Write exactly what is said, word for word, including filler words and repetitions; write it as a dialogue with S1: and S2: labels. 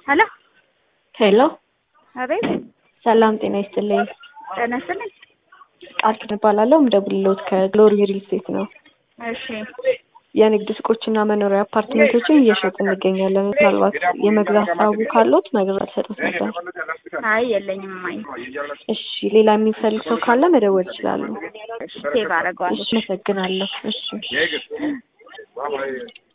S1: ሄሎ
S2: ሄሎ
S1: አቤት
S2: ሰላም ጤና ይስጥልኝ።
S1: ጤና ይስጥልኝ።
S2: ቃል ትባላለሁ ምደውልልዎት ከግሎሪ ሪል ስቴት ነው።
S1: እሺ
S2: የንግድ ሱቆችና መኖሪያ አፓርትመንቶችን እየሸጥን እንገኛለን። ምናልባት የመግዛት ሀሳቡ ካለዎት መግዛት ሰጥቶት ነበር።
S1: አይ የለኝም ማይ።
S2: እሺ ሌላ የሚፈልግ ሰው ካለ መደወል ይችላሉ።
S1: እሺ ሴቭ አደርገዋለሁ።
S2: እሺ አመሰግናለሁ። እሺ